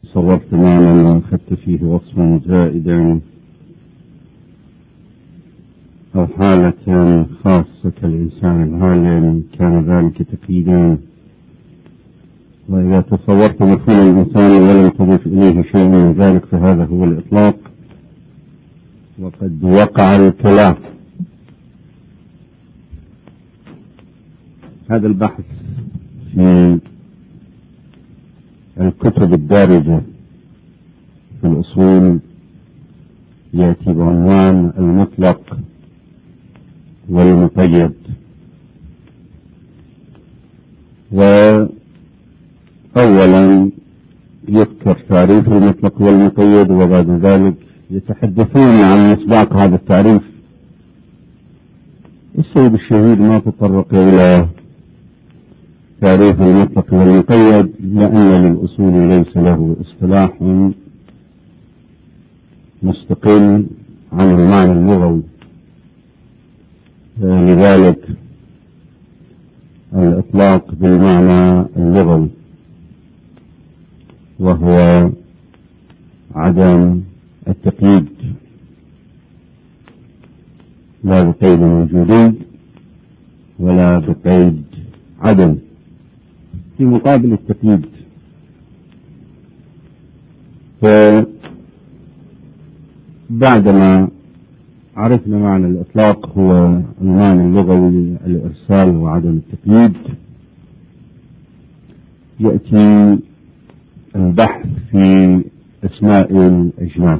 صورت تماما وأخذت فيه وصفا زائدا أو حالة خاصة كالإنسان العالم كان ذلك تقييدا. وإذا تصورت مفهوم الإنسان ولم تضف إليه شيء من ذلك فهذا هو الإطلاق، وقد وقع الكلام. هذا البحث في الكتب الدارجة في الأصول يأتي بعنوان المطلق والمقيد. وأولا يذكر تعريف المطلق والمقيد، وبعد ذلك يتحدثون عن مصداق هذا التعريف. السيد الشهيد ما تطرق إلى تعريف المطلق والمقيد لأن للأصول ليس له اصطلاح مستقل عن المعنى اللغوي، لذلك الإطلاق بالمعنى اللغوي وهو عدم التقييد، لا بقيد وجودي ولا بقيد عدم، في مقابل التقييد. فبعدما عرفنا معنى الإطلاق هو المعنى اللغوي الإرسال وعدم التقييد، يأتي البحث في أسماء الأجناس.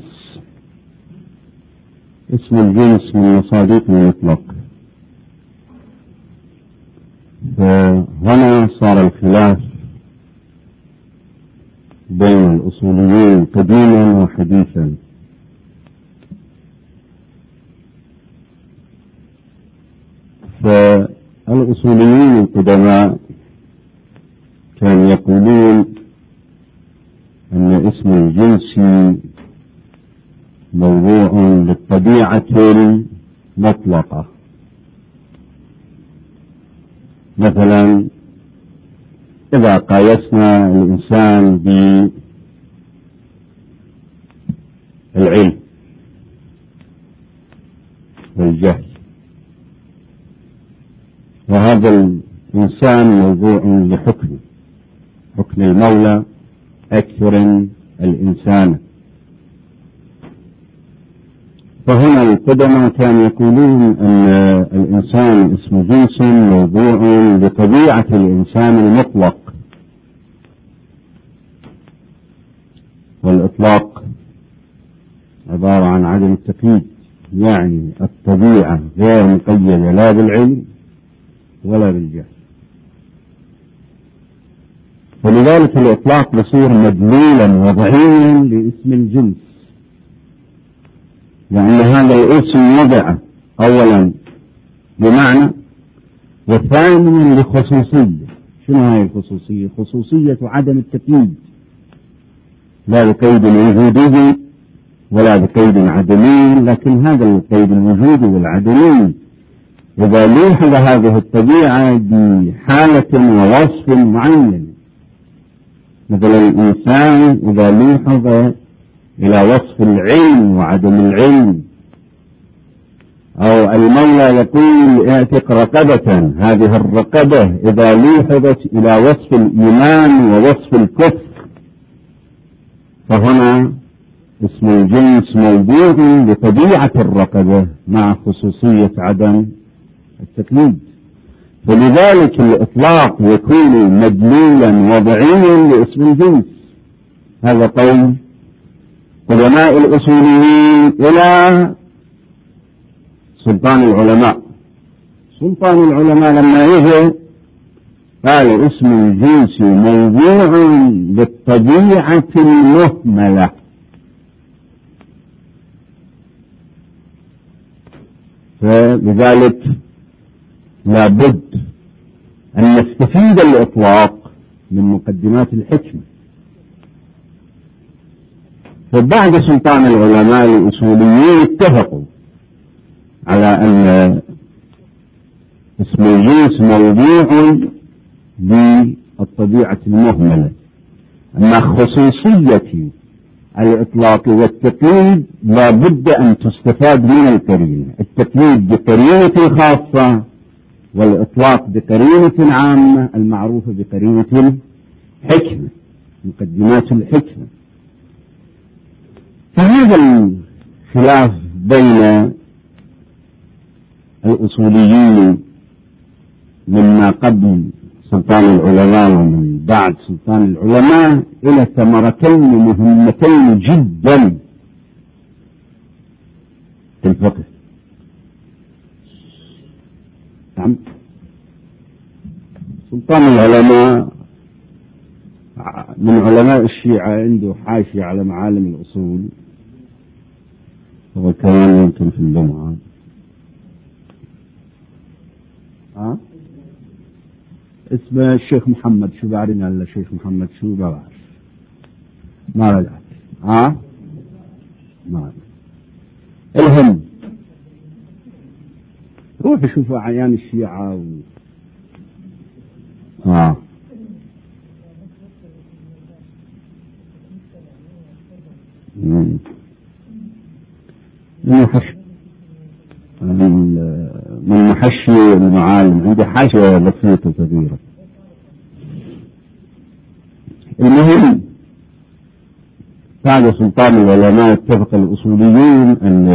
اسم الجنس من مصادق المطلق، فهنا صار الخلاف بين الأصوليين قديما وحديثا. فالأصوليين القدماء كانوا يقولون أن اسم الجنس موضوع للطبيعة المطلقة. مثلا إذا قايسنا الإنسان بالعلم والجهل، وهذا الإنسان موضوع حكم المولى أكثر الإنسان. فهنا القدماء كانوا يقولون أن الإنسان اسم جنس موضوع لطبيعة الإنسان المطلق، والإطلاق عبارة عن عدم التقييد، يعني الطبيعة غير مقيدة لا بالعلم ولا بالجهل. فلذلك الإطلاق يصير مدلولا وضعيا لاسم الجنس، لأن هذا الاسم وضع أولا بمعنى، وثانيا لخصوصية. شنو هاي الخصوصية؟ خصوصية عدم التقييد، لا بقيد وجودي ولا بقيد عدمي، لكن هذا القيد الوجودي والعدمي إذا لوحظ هذه الطبيعة بحالة ووصف معين. مثلا الإنسان إذا لوحظ إلى وصف العلم وعدم العلم، أو المولى يقول اعتق رقبة، هذه الرقبة إذا لوحظت إلى وصف الإيمان ووصف الكفر، فهنا اسم الجنس موضوع لطبيعة الرقبة مع خصوصية عدم التقييد. فلذلك الإطلاق يكون مدلولا وضعيا لاسم الجنس. هذا قول علماء الأصوليين إلى سلطان العلماء. سلطان العلماء لما يجي قال اسم الجنس موضوع للطبيعة المهملة، فلذلك لابد أن نستفيد الإطلاق من مقدمات الحكمة. فبعد سلطان العلماء الأصوليين اتفقوا على أن اسم الجنس موضوع بالطبيعة المهملة، أما خصوصية الإطلاق والتقييد لا بد أن تستفاد من القرينة، التقييد بقرينة خاصة والإطلاق بقرينة عامة المعروفة بقرينة الحكمة، مقدمات الحكمة. فهذا الخلاف بين الأصوليين مما قبل سلطان العلماء ومن بعد سلطان العلماء إلى ثمرتين مهمتين جدا في الفقه. نعم، سلطان العلماء من علماء الشيعة عنده حاشية على معالم الأصول، هو كمان يمكن في اللمعة اسمه الشيخ محمد، شو بعرفنا إلا الشيخ محمد، شو بعرف ما رجعت ما الهم. روح شوفوا أعيان الشيعة من محشي المعالم، عنده حاشية بسيطة كبيرة. المهم بعد سلطان العلماء اتفق الأصوليون أن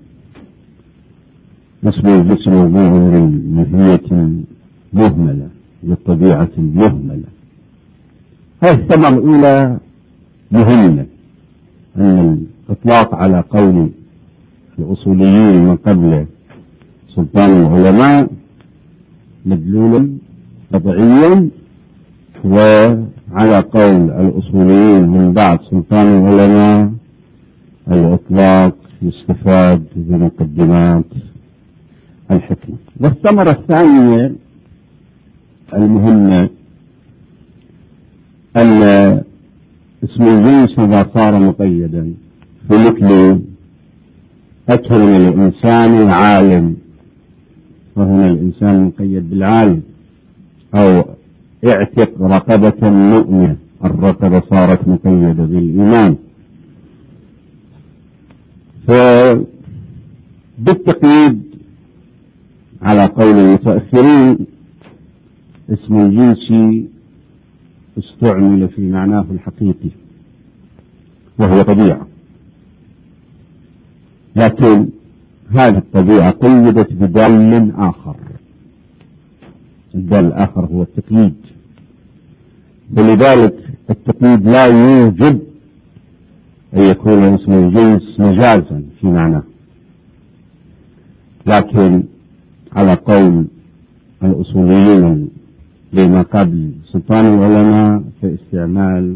اسم الجسم موضوع لماهية مهملة للطبيعة مهملة. هذه الثمرة الأولى مهمة، أن الإطلاق على قول الأصوليين من قبل سلطان العلماء مدلول قطعيا، وعلى قول الأصوليين من بعد سلطان العلماء الإطلاق يستفاد بمقدمات الحكمة. والثمرة الثانية المهمة أن اسم الجنس إذا صار مقيدا في مثل أكرم الإنسان العالم، وهنا الإنسان مقيد بالعالم، أو اعتق رقبة مؤمنة، الرقبة صارت مقيدة بالإيمان. فبالتقييد على قول المتأخرين اسم الجنس استعمل في معناه الحقيقي وهو طبيعة، لكن هذه الطبيعة قيدت بدال آخر، الدال الآخر هو التقييد، ولذلك التقييد لا يوجب أن يكون اسم الجنس مجازا في معناه، لكن على قول الأصوليين لما قبل سلطان العلماء في استعمال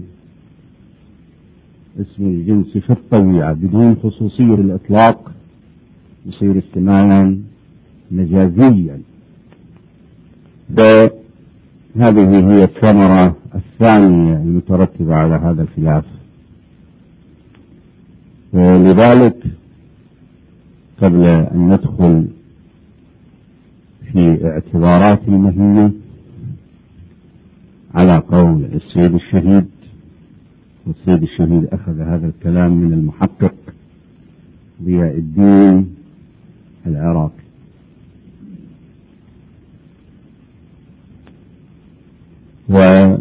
اسم الجنس في الطبيعة بدون خصوصية الإطلاق يصير استعمالا مجازيا. هذه هي الثمرة الثانية المترتبة على هذا الخلاف. لذلك قبل أن ندخل في اعتبارات المهمة على قول السيد الشهيد، والسيد الشهيد أخذ هذا الكلام من المحقق ضياء الدين العراقي، وقبل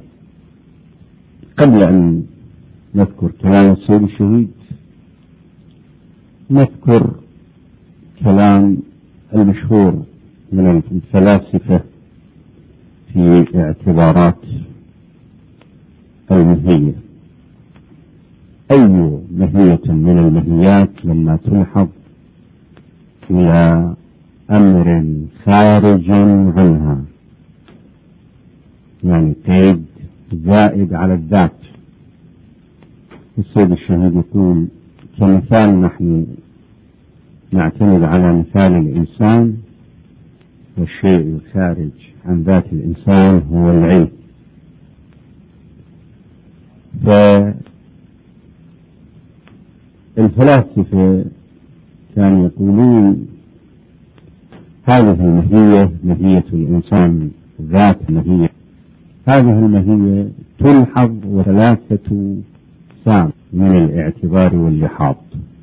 أن نذكر كلام السيد الشهيد نذكر كلام المشهور من الفلاسفة في اعتبارات المهية. أي مهية من المهيات لما تلحظ إلى أمر خارج عنها، يعني قيد زائد على الذات. السيد الشهيد يقول كمثال نحن نعتمد على مثال الإنسان، والشيء الخارج عن ذات الإنسان هو العلم. فالفلاسفة كانوا يقولون هذه المهية، مهية الإنسان ذات مهية هذه المهية تلحظ وثلاثة أقسام من الاعتبار واللحاظ.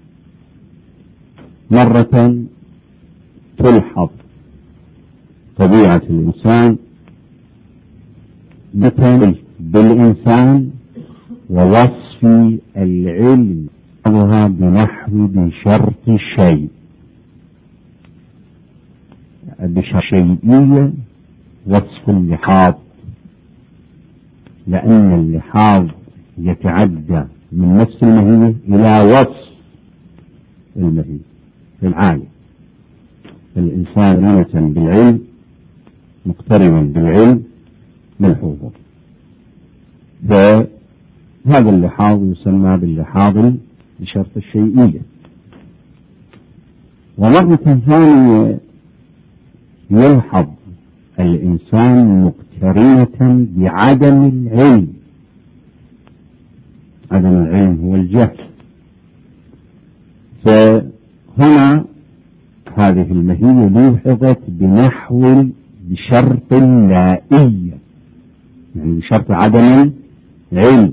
مرة تلحظ طبيعة الإنسان بالإنسان ووصف العلم بنحو بشرط الشيء، بشيئية وصف اللحاظ، لأن اللحاظ يتعدى من نفس المهية إلى وصف المهية في العالم. الإنسان نمة بالعلم مقترنا بالعلم ملحوظا، فهذا اللحاظ يسمى باللحاظ بشرط الشيئية. ومرة ثانية يلحظ الإنسان مقترنة بعدم العلم. عدم العلم هو الجهل، فهنا هذه المهية لوحظت بنحو بشرط اللائية، يعني بشرط عدم العلم.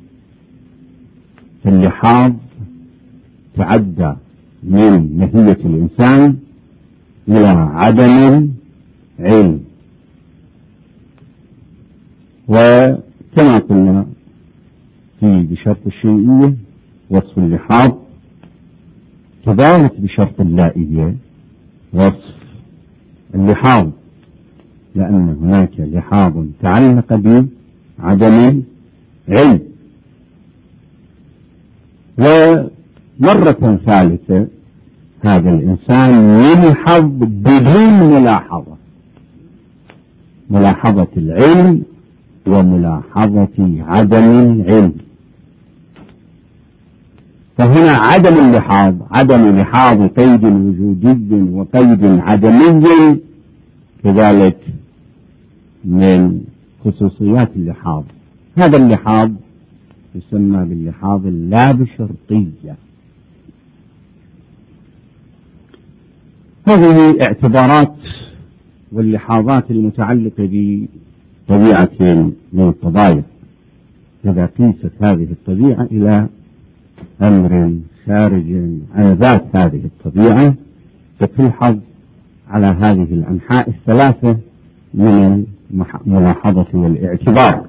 فاللحاظ تعدى من مهية الإنسان إلى عدم العلم. وكما قلنا في بشرط الشيئية وصف اللحاظ، كذلك بشرط اللائية وصف اللحاظ، لأن هناك لحاظ تعلق بعدم العلم. ومرة ثالثة هذا الإنسان يلحظ بدون ملاحظة العلم وملاحظة عدم العلم. فهنا عدم اللحاظ، عدم لحاظ قيد وجودي وقيد عدمي، كذلك من خصوصيات اللحاظ. هذا اللحاظ يسمى باللحاظ اللابشرطية. هذه اعتبارات واللحاظات المتعلقة بطبيعة من القضايا. إذا قيست هذه الطبيعة إلى أمر خارج عن ذات هذه الطبيعة، فتلحظ على هذه الأنحاء الثلاثة من الملاحظة والاعتبار.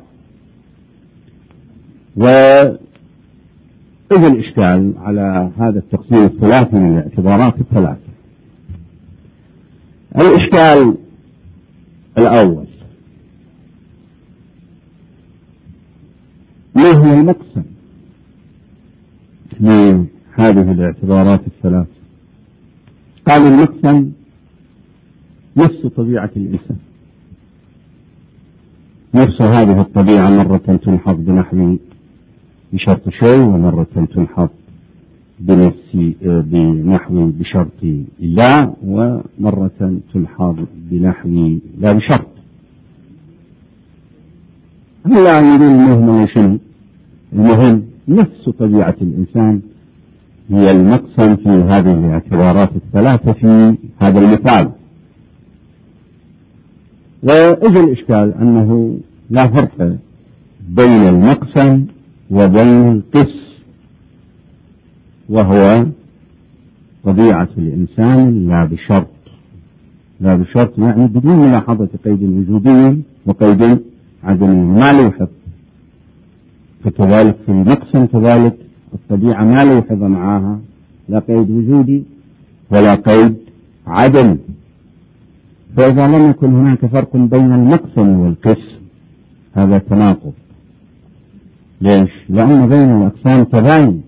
وإذا الإشكال على هذا التقسيم الثلاثي من الاعتبارات الثلاثة. الإشكال الأول: ما هو المقسم لهذه الاعتبارات الثلاث؟ قال المقسم نفس طبيعة الإنسان، نفس هذه الطبيعة مرة تلحظ بنحو بشرط شيء، ومرة تلحظ بنحو بشرط لا، ومرة تلحظ بنحو لا بشرط. هلا يقول المهم شنو؟ المهم نفس طبيعة الإنسان هي المقسم في هذه الاعتبارات الثلاثة في هذا المثال. وإذا الإشكال أنه لا فرق بين المقسم وبين القس، وهو طبيعة الإنسان لا بشرط. لا بشرط يعني بدون ملاحظة قيد وجودي وقيد عدمي، ما لوحظ. فكذلك في المقسم كذلك الطبيعة ما لوحظ معها لا قيد وجودي ولا قيد عدمي. فإذا لم يكن هناك فرق بين المقسم والقسم هذا تناقض. ليش؟ لأن بين الأقسام تباين،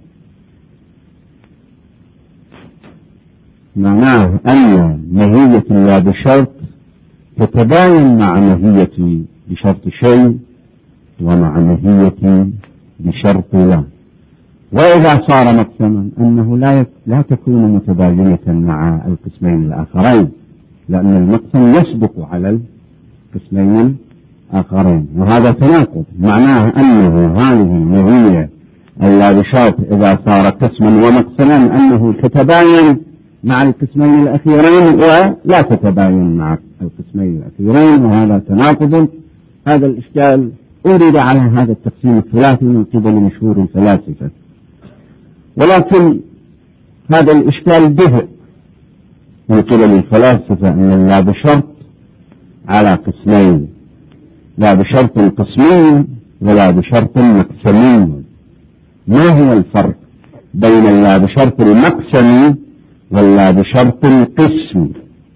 معناه أن ماهية لا بشرط تتباين مع ماهية بشرط شيء ومع ماهية بشرط لا. وإذا صار مقسما أنه لا تكون متباينة مع القسمين الآخرين، لأن المقسم يسبق على القسمين الآخرين، وهذا تناقض. معناه أنه هذه الماهية اللا بشرط إذا صار قسما ومقسما أنه تتباين مع القسمين الأخيرين ولا تتباين مع القسمين الأخيرين، وهذا تناقض هذا الإشكال أورد على هذا التقسيم الثلاثي من قبل مشهور الفلاسفة، ولكن هذا الإشكال دفع من قبل الفلاسفة أن لا بشرط على قسمين، لا بشرط قسمي ولا بشرط مقسمي. ما هو الفرق بين اللا بشرط المقسمي واللا بشرط القسمي؟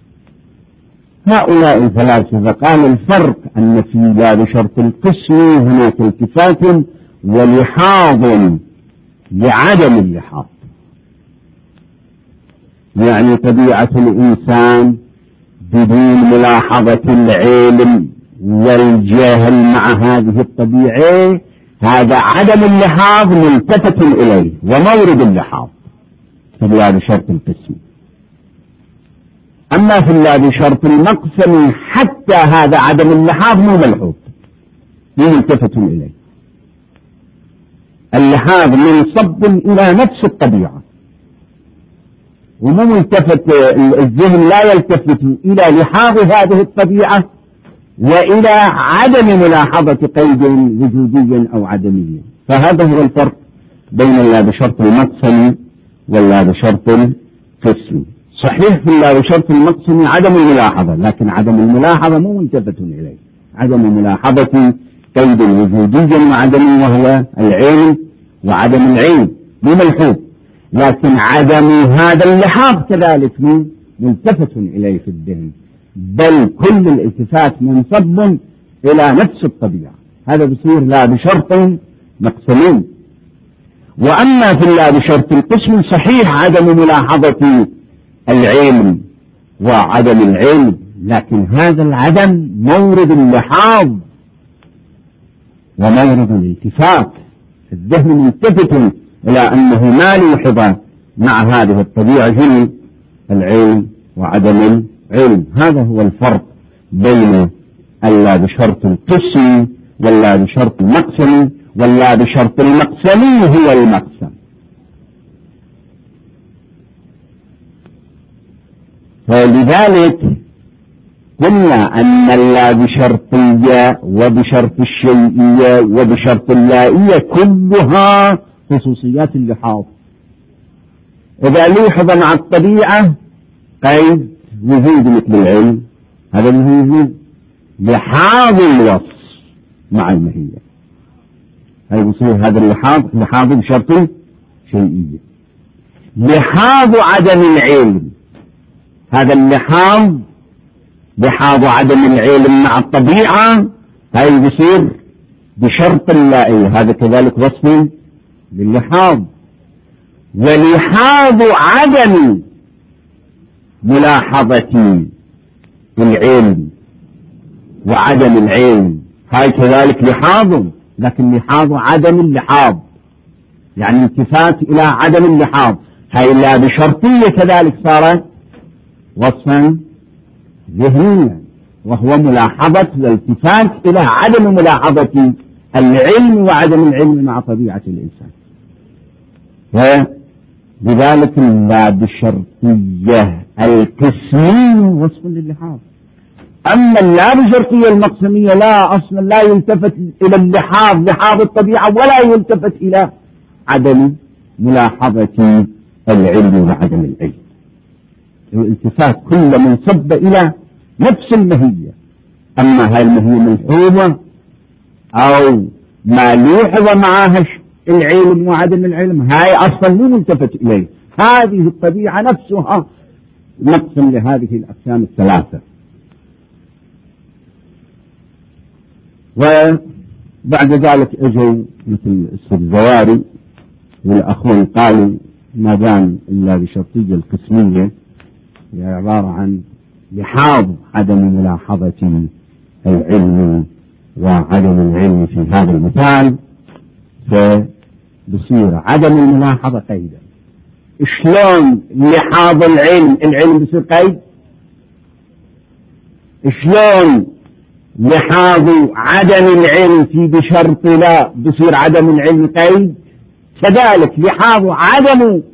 هؤلاء الفلاسفة قالوا الفرق أن في لا بشرط القسمي هناك التفات ولحاظ لعدم اللحاظ، يعني طبيعة الإنسان بدون ملاحظة العلم والجهل مع هذه الطبيعة، هذا عدم اللحاظ ملتفت إليه ومورد اللحاظ في اللا بشرط القسمي. أما في اللا بشرط المقسمي حتى هذا عدم اللحاظ مو ملحوظ، مو ملتفت إليه. اللحاظ منصب إلى نفس الطبيعة ومو ملتفت، الذهن لا يلتفت إلى لحاظ هذه الطبيعة وإلى عدم ملاحظة قيد وجودي أو عدمي. فهذا هو الفرق بين اللا بشرط المقسمي واللا بشرط القسمي. صحيح في اللا بشرط المقسمي عدم الملاحظة، لكن عدم الملاحظة مو ملتفت إليه، عدم ملاحظة قيد وجودي وعدمي وهو العلم وعدم العلم مو ملحوظ، لكن عدم هذا اللحاظ كذلك ملتفت إليه في الذهن، بل كل الالتفات منصب إلى نفس الطبيعة. هذا بصير لا بشرط مقسمي. وأما في اللا بشرط القسم صحيح عدم ملاحظة العلم وعدم العلم، لكن هذا العدم مورد اللحاظ ومورد الالتفات، الذهن ملتفت إلى أنه ما يلحظ مع هذه الطبيعة جل العلم وعدم العلم. هذا هو الفرق بين اللا بشرط القسم واللا بشرط المقسم، واللا بشرط المقسمي هو المقسم. فلذلك قلنا أن اللا بشرطية وبشرط الشيئية وبشرط اللائية كلها خصوصيات اللحاظ. إذا لوحظ مع الطبيعة قيد وجود مثل العلم، هذا وجود لحاظ الوصف مع المهية، هذا يصير هذا لحاظ بشرط شيئية. لحاظ عدم العلم، هذا اللحاظ لحاظ عدم العلم مع الطبيعة، هذا يصير بشرط اللائية، هذا كذلك وصف للحاظ. ولحاظ عدم ملاحظة العلم وعدم العلم، هاي كذلك لحاظ، لكن لحاظ عدم اللحاظ، يعني التفات إلى عدم اللحاظ، هاي لا بشرطية كذلك صارت وصفا ذهنيا، وهو ملاحظة والالتفات إلى عدم ملاحظة العلم وعدم العلم مع طبيعة الإنسان. ولذلك لا بشرطية القسمي وصف للحاظ. أما اللا بشرطية المقسمية لا، أصلا لا يلتفت إلى اللحاظ لحاظ الطبيعة ولا يلتفت إلى عدم ملاحظة العلم وعدم العلم. الالتفات كل منصب إلى نفس المهية، أما هاي المهية ملحوظة أو ما لوحظ معها العلم وعدم العلم، هاي أصلا مو ملتفت إليه. هذه الطبيعة نفسها نقسم لهذه الأقسام الثلاثة. وبعد ذلك اجوا مثل الزواري والأخوان قالوا ما دام إلا بشرطية القسمية هي عبارة عن لحاظ عدم ملاحظة العلم وعدم العلم في هذا المثال، فبصير عدم الملاحظة قيدا. شلون لحاظ العلم بصير قيد؟ شلون لحاظ عدم العلم في بشرط لا بصير عدم العلم قيد؟ كذلك لحاظ عدم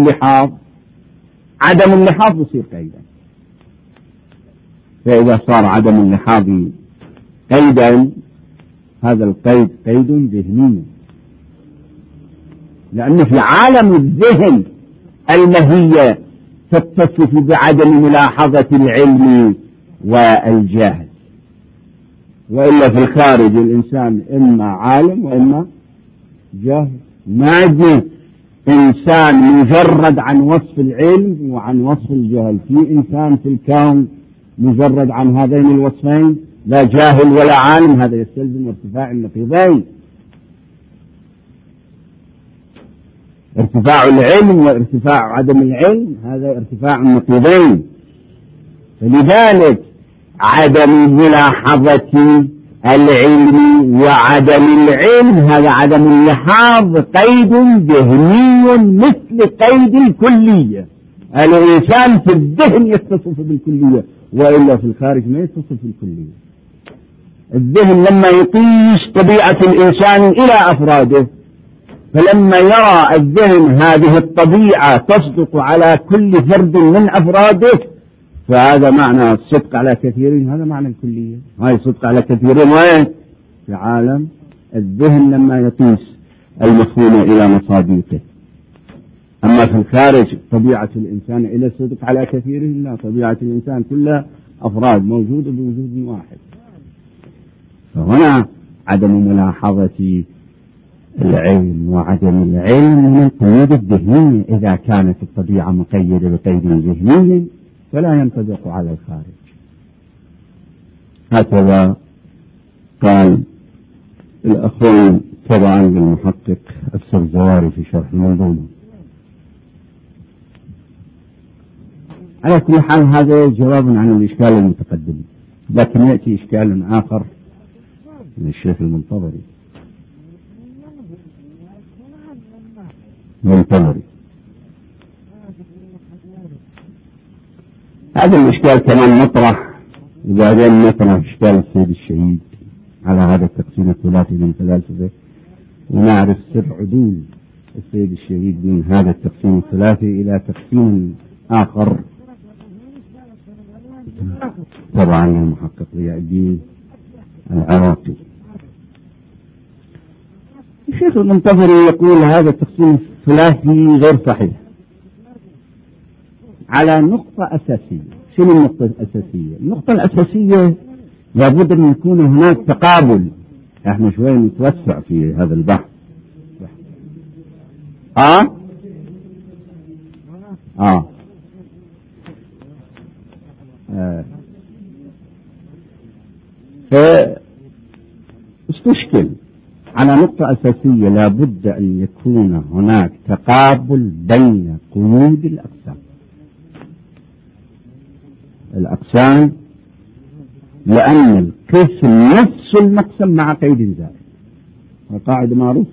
اللحاظ بصير قيدا. فإذا صار عدم اللحاظ قيدا هذا القيد قيد ذهني، لأنه في عالم الذهن المهية تتصف بعدم ملاحظة العلم والجهل، وإلا في الخارج الإنسان إما عالم وإما جاهل. ما عندنا إنسان مجرد عن وصف العلم وعن وصف الجهل، في إنسان في الكون مجرد عن هذين الوصفين، لا جاهل ولا عالم، هذا يستلزم ارتفاع النقيضين، ارتفاع العلم وارتفاع عدم العلم، هذا ارتفاع النقيضين. فلذلك عدم ملاحظة العلم وعدم العلم، هذا عدم اللحاظ قيد ذهني مثل قيد الكلية. الإنسان في الذهن يتصف بالكلية، وإلا في الخارج ما يتصف بالكلية. الذهن لما يقيس طبيعة الإنسان إلى أفراده، فلما يرى الذهن هذه الطبيعة تصدق على كل فرد من أفراده، فهذا معنى الصدق على كثيرين، هذا معنى الكلية. هاي صدق على كثيرين وين؟ في عالم الذهن لما يقيس المفهوم إلى مصادقه. أما في الخارج طبيعة الإنسان إلى الصدق على كثيرين، لا، طبيعة الإنسان كلها أفراد موجودة بوجود واحد. فهنا عدم ملاحظة العلم وعدم العلم من القيود الذهنية. إذا كانت الطبيعة مقيدة بقيد ذهني فلا ينطبق على الخارج. هكذا قال الأخوان طبعا للمحقق السرزواري في شرح المنظومة. على كل حال هذا جواب عن الإشكال المتقدم، لكن يأتي إشكال آخر من الشيخ المنتظري. هذا الإشكال كمان مطرح، وبعدين مطرح إشكال السيد الشهيد على هذا التقسيم الثلاثي من فلاسفة، ونعرف سر عدول السيد الشهيد من هذا التقسيم الثلاثي إلى تقسيم آخر طبعا المحقق ضياء الدين العراقي. الشيخ المنتظري يقول هذا التقسيم الثلاثي غير صحيح على نقطة أساسية. شنو النقطة الأساسية؟ النقطة الأساسية لابد أن يكون هناك تقابل. احنا شوي نتوسع في هذا البحث. فاستشكل على نقطة أساسية، لابد أن يكون هناك تقابل بين قيود الأقسام، لأن القسم نفس المقسم مع قيد زائد. القاعدة معروفة،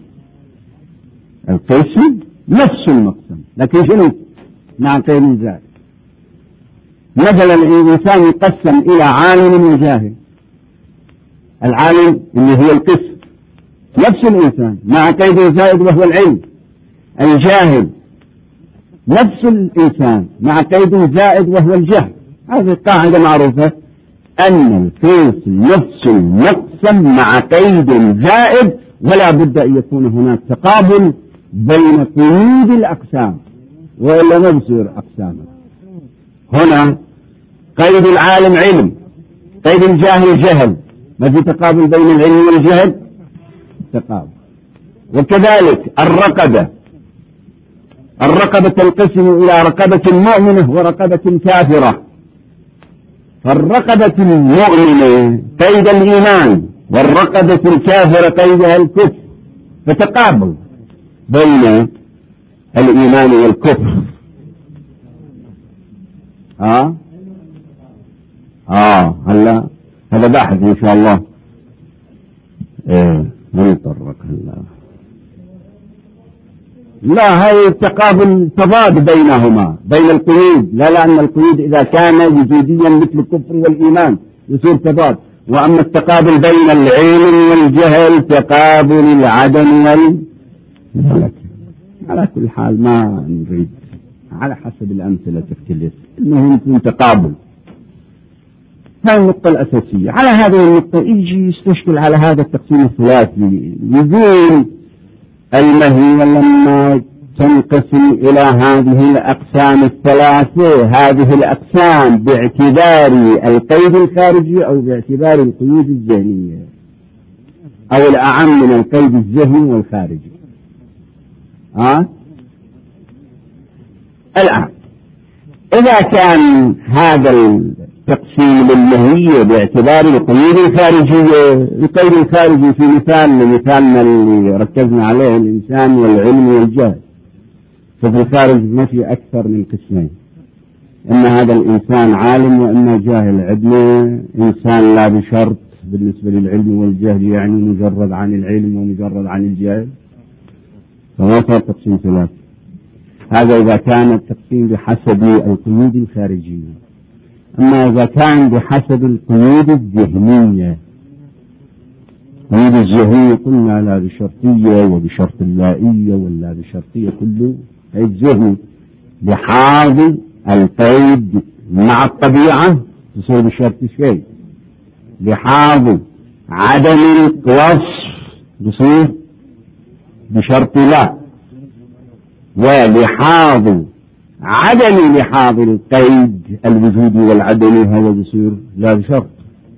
القسم نفس المقسم لكن شنو؟ مع قيد زائد. مثلا الإنسان يقسم إلى عالم وجاهل. العالم اللي هو القسم نفس الإنسان مع قيد زائد وهو العلم. الجاهل نفس الإنسان مع قيد زائد وهو الجهل. هذه القاعدة معروفة، أن القسم نفس المقسم مع قيد زائد، ولا بد أن يكون هناك تقابل بين قيود الأقسام، وإلا ما بصير أقسام. هنا قيد العالم علم، قيد الجاهل جهل، ما في تقابل بين العلم والجهل؟ تقابل. وكذلك الرقبة تنقسم إلى رقبة مؤمنة ورقبة كافرة. فالرقبة المؤمنة قيد الإيمان، والرقبة الكافرة قيدها الكفر، فتقابل بين الإيمان والكفر. هلا هذا بحث إن شاء الله نتطرق هلا. لا، هاي التقابل تضاد بينهما بين القيود، لا لأن القيود إذا كان وجوديا مثل الكفر والإيمان يصير تضاد، وأما التقابل بين العلم والجهل تقابل العدم والملك. على كل حال ما نريد، على حسب الأمثلة تختلف، المهم يكون تقابل. هذه النقطة الأساسية. على هذه النقطة يجي يستشكل على هذا التقسيم الثلاثي، يقول المهية لما تنقسم إلى هذه الأقسام الثلاثة، هذه الأقسام باعتبار القيد الخارجي أو باعتبار القيود الذهنية، أو الأعم من القيد الذهني والخارجي. الآن إذا كان هذا التقسيم للمهية باعتبار القيود الخارجية، القيد الخارجي في مثالنا اللي ركزنا عليه الإنسان والعلم والجهل، ففي الخارج ما في أكثر من قسمين، إما هذا الإنسان عالم وإما جاهل. عندنا إنسان لا بشرط بالنسبة للعلم والجهل، يعني مجرد عن العلم ومجرد عن الجهل، فما صار تقسيم ثلاثي. هذا إذا كان التقسيم بحسب القيود الخارجية. أما إذا كان بحسب القيود الذهنية، القيود الذهنية قلنا لا بشرطية وبشرط اللائية ولا بشرطية، كله قيد ذهني بحاض القيد مع الطبيعة تصير بشرط شيء، بحاض عدم الوصف تصير بشرط لا، ولحاظ عدم لحاظ القيد الوجودي والعدمي هذا بيصير لا بشرط.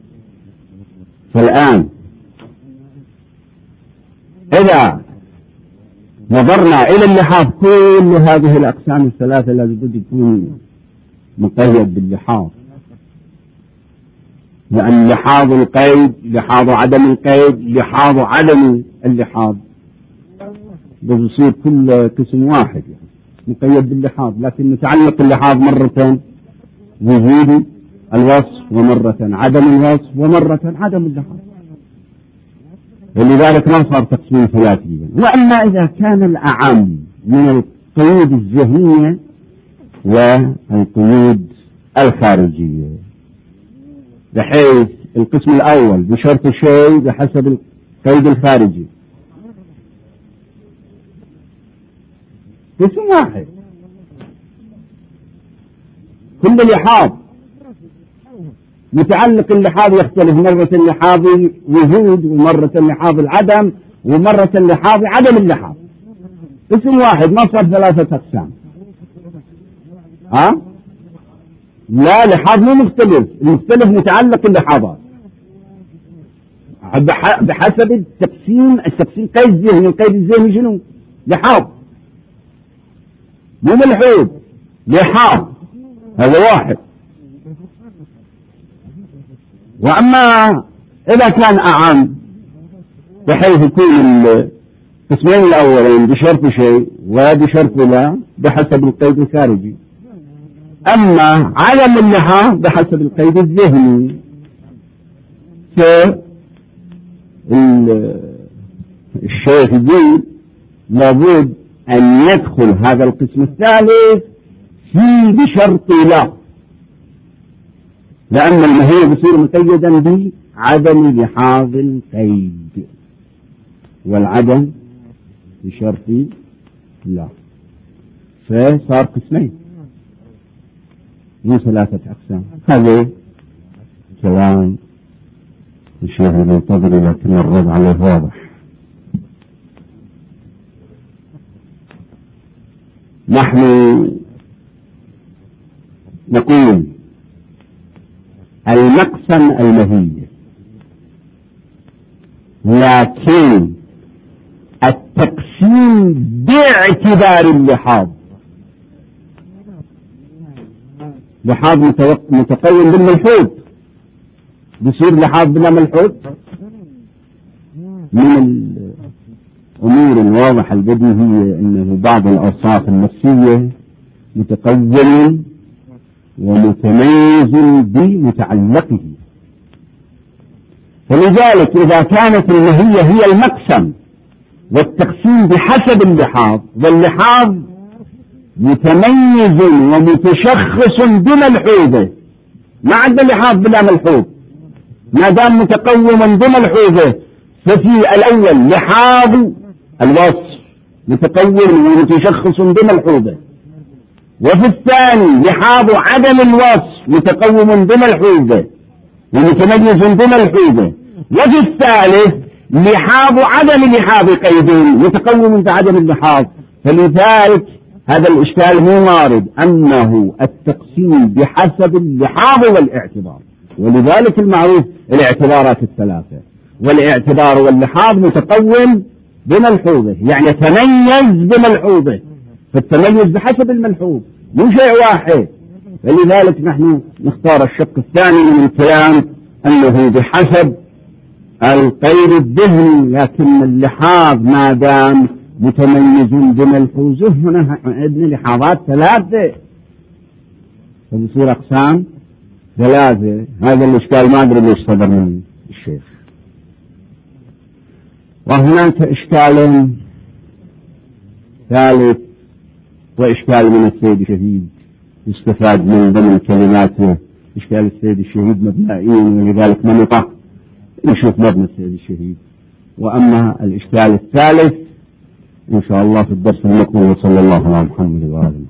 فالآن إذا نظرنا إلى اللحاظ، كل هذه الأقسام الثلاثة لابد يكون مقيد باللحاظ، لأن لحاظ القيد، لحاظ عدم القيد، لحاظ عدم اللحاظ، بيصير كل قسم واحد يعني مقيد باللحاظ، لكن متعلق اللحاظ مرة وجود الوصف ومرة عدم الوصف ومرة عدم اللحاظ، ولذلك ما صار تقسيم ثلاثي. وأما إذا كان الأعم من القيود الذهنية والقيود الخارجية، بحيث القسم الأول بشرط شيء بحسب القيد الخارجي، قسم واحد كل لحاظ متعلق اللحاظ يختلف، مرة اللحاظ وجود ومرة اللحاظ العدم ومرة اللحاظ عدم اللحاظ، قسم واحد ما صار ثلاثة أقسام. لا، لحاظ مو مختلف، المختلف متعلق اللحاظات بحسب التقسيم قيد ذهني. القيد الذهني شنو؟ لحاظ، مو ملحوظ، لحاظ، هذا واحد. وأما إذا كان أعم بحيث يكون القسمين الأولين بشرط شيء وبشرط لا بحسب القيد الخارجي، أما عدم اللحاظ بحسب القيد الذهني. الشيخ يقول لابد أن يدخل هذا القسم الثالث في بشرط لا، لأن المهية بصير مقيدا بعدم لحاظ القيد، والعدم بشرط لا، فصار قسمين مو ثلاثة أقسام. هذا كلام الشيخ المنتظر، لكن الرد عليه واضح. نحن نقول المقسم المهية، لكن التقسيم باعتبار اللحاظ، لحاظ متقيم بالملحوظ، بصير لحاظ بلا ملحوظ. من الأمور الواضحة البديهية أنه بعض الأوصاف النفسية متقيم ومتميز بمتعلقه، فلذلك إذا كانت المهية هي المقسم والتقسيم بحسب اللحاظ، واللحاظ متميز ومتشخص بملحوظه، ما عند اللحاظ بلا ملحوظ، ما دام متقوما بملحوظه، ففي الأول لحاظ الوصف متقوم ومتشخص بملحوظه، وفي الثاني لحاظ عدم الوصف متقوم بملحوظه، ومتميز بملحوظه. وفي الثالث لحاظ عدم لحاظ قيد متقوم بعدم اللحاظ. فلذلك هذا الإشكال مو وارد أنه التقسيم بحسب اللحاظ والاعتبار، ولذلك المعروف الاعتبارات الثلاثة، والاعتبار واللحاظ متقوم بملحوظه، يعني يتميز بملحوظه، فالتميز بحسب الملحوظ مو شيء واحد. فلذلك نحن نختار الشق الثاني من الكلام أنه بحسب القيد الذهني، لكن اللحاظ ما دام متميز بملحوظه هنا عندنا لحاظات ثلاثة، فبصير أقسام ثلاثة. هذا الإشكال ما أدري ليش صدر من الشيخ. وهناك إشكال ثالث وإشكال من السيد الشهيد يستفاد من ضمن كلماته. إشكال السيد الشهيد مبنائيين، ولذلك منطق نشوف مبنى السيد الشهيد. وأما الإشكال الثالث إن شاء الله في الدرس المقبل، وصلى الله على محمد وآله.